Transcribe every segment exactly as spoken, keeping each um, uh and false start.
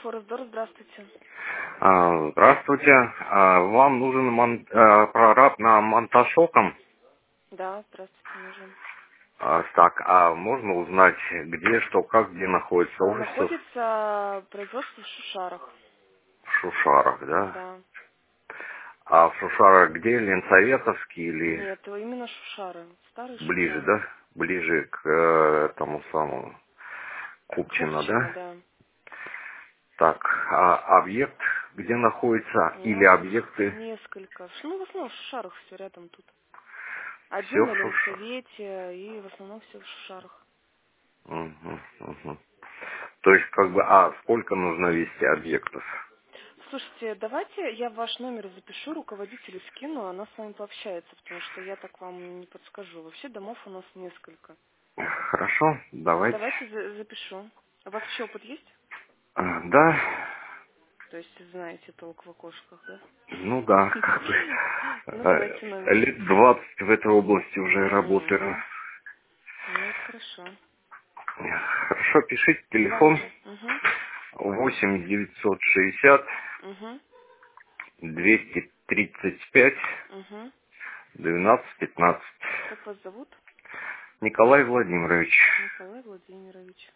Форестдор, здравствуйте. А, Здравствуйте. А, Вам нужен мон- а, прораб на монтажоком? Да, здравствуйте, нужен. А, Так, а можно узнать, где, что, как, где находится А, офис? находится производство в Шушарах. В Шушарах, да? Да. А в Шушарах где? Ленсоветовский или Нет, именно Шушары. Старые ближе, Шушары. да? Ближе к э, этому самому Купчино, Купчино, да? да. Так, а объект где находится? У Или нас их объекты несколько. Ну, в основном в Шушарах все рядом тут. Один все на в Шушарах? Ленсовете и в основном все в Шушарах. Мгм, мгм. То есть, как бы, а сколько нужно вести объектов? Слушайте, давайте я ваш номер запишу, руководителю скину, она с вами пообщается, потому что я так вам не подскажу. Вообще домов у нас несколько. Хорошо, давайте. Давайте за- запишу. У вас еще опыт есть? А, Да, То есть знаете толк в окошках, да? ну да, как бы Ну, давайте э, номер. лет двадцать в этой области уже работаю. Мгм. Ну, это хорошо. Хорошо, пишите телефон Давайте. Угу. восемь девятьсот шестьдесят Угу. двести тридцать пять Угу. двенадцать пятнадцать. Как вас зовут? Николай Владимирович. Николай Владимирович.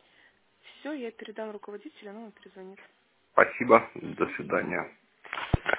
Все, я передам руководителю, она вам перезвонит. Спасибо, до Угу. свидания.